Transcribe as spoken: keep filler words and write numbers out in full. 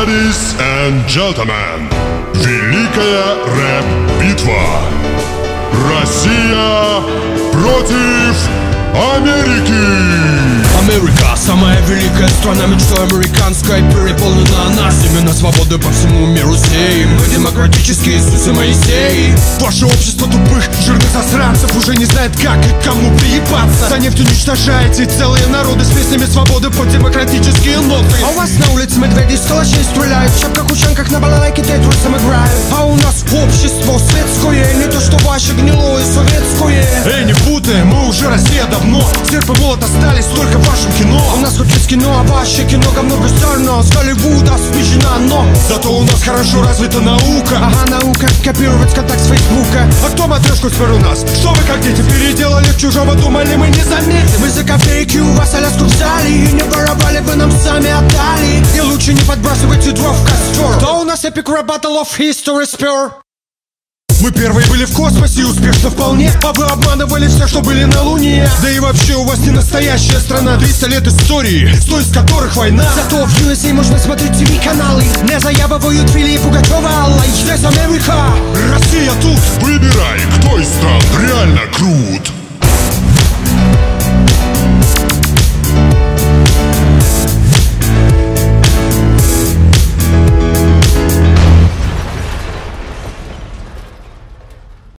Ladies and gentlemen, великая рэп-битва. Россия против Америки. Америка, самая великая страна, мечтой американской переполнена нас. Именно свободы по всему миру сеем. Мы демократические Иисусы Моисеи. Ваше общество тупых, жирных засранцев уже не знает, как и кому приебаться. За нефть уничтожаете целые народы с песнями свободы под демократические ноты. А у вас на улице медведи из калашей стреляют, в шапках-ушанках на балалайке тетрусом играют. А у нас общество светское, не то что ваше гнилое советское. Эй, не путаем, мы уже Россия давно. Серп и молот остались только в вашем кино. У нас хоть есть кино, а ваше кино говно густерно. С Голливуда спичено, но зато у нас хорошо развита наука. Ага, наука, копировать контакт с Фейсбука. А кто матрешку спер у нас? Что вы как дети переделали в чужого, думали мы не заметим? Мы за копейки у вас Аляску взяли и не воровали, вы нам сами отдали. И лучше не подбрасывайте дров в костер. То у нас Epic Rap Battle of History спер. Мы первые были в космосе и успешно вполне. А вы обманывали всех, что были на Луне. Да и вообще у вас не настоящая страна. триста лет истории, сто из которых война. Зато в ю эс эй можно смотреть ТВ-каналы. Не заябывают Фили Пугачева, Алла. И здесь Америка. Россия тут. Выбирай, кто из стран реально крут.